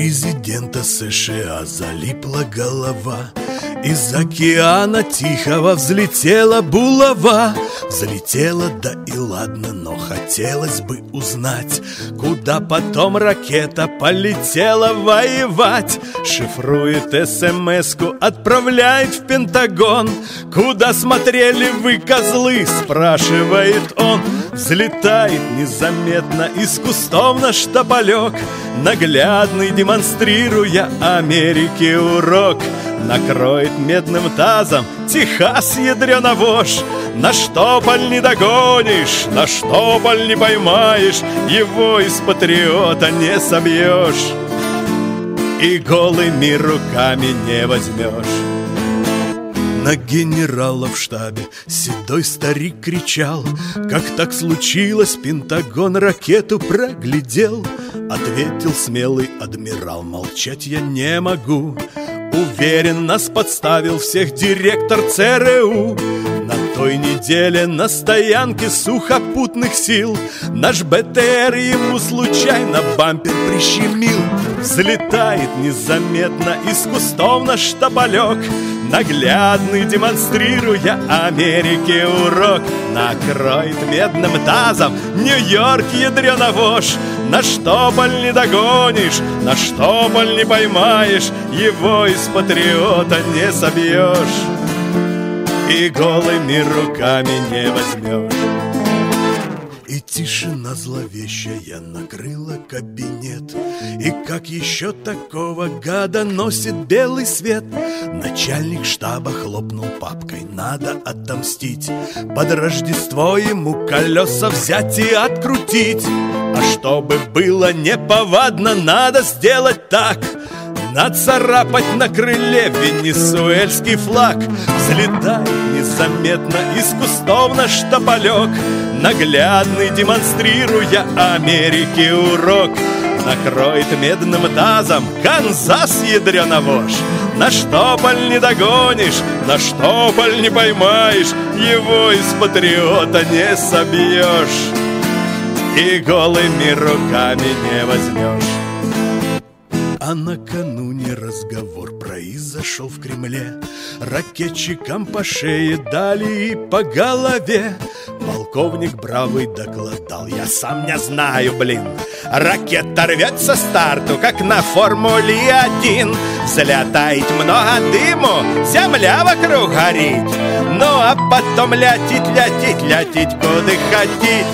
президента США залипла голова. Из океана Тихого взлетела булава. Взлетела, да и ладно, но хотелось бы узнать, куда потом ракета полетела воевать. Шифрует СМС-ку, отправляет в Пентагон. Куда смотрели вы, козлы, спрашивает он. Взлетает незаметно из кустов наш тополек, наглядный демонстрируя Америке урок. Накроет медным тазом Техас, ядрёна вошь. На штопаль не догонишь, на штопаль не поймаешь, его из патриота не собьешь и голыми руками не возьмешь. На генерала в штабе седой старик кричал: как так случилось, Пентагон ракету проглядел. Ответил смелый адмирал: молчать я не могу. Уверен, нас подставил всех директор ЦРУ. На той неделе на стоянке сухопутных сил наш БТР ему случайно бампер прищемил. Взлетает незаметно из кустов наш тополек, наглядный демонстрируя Америке урок. Накроет медным тазом Нью-Йорк, ядрёна вошь. На штопаль не догонишь, на штопаль не поймаешь, его из патриота не собьешь и голыми руками не возьмешь. И тишина зловещая накрыла кабинет. И как еще такого гада носит белый свет? Начальник штаба хлопнул папкой: надо отомстить. Под Рождество ему колеса взять и открутить. А чтобы было неповадно, надо сделать так: нацарапать на крыле венесуэльский флаг. Взлетает незаметно из кустов наш тополек, наглядный демонстрируя Америке урок. Накроет медным тазом Канзас, ядрёна вошь. На штопаль не догонишь, на штопаль не поймаешь, его из патриота не собьешь и голыми руками не возьмешь. А накануне разговор произошел в Кремле. Ракетчикам по шее дали и по голове. Полковник бравый докладал: я сам не знаю, блин. Ракета рвется старту, как на Формуле-1. Взлетает много дыму, земля вокруг горит. Ну а потом летит, летит, летит, куда хотит.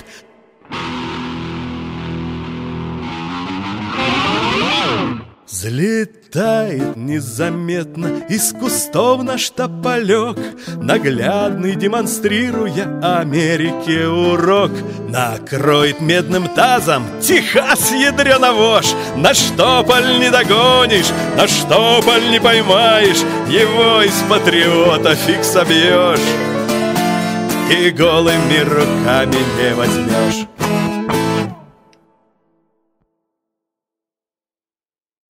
Взлетает незаметно из кустов наш тополек, наглядный демонстрируя Америке урок. Накроет медным тазом Техас, ядрёна вошь. На штопаль не догонишь, на штопаль не поймаешь, его из патриота фиг собьешь и голыми руками не возьмешь.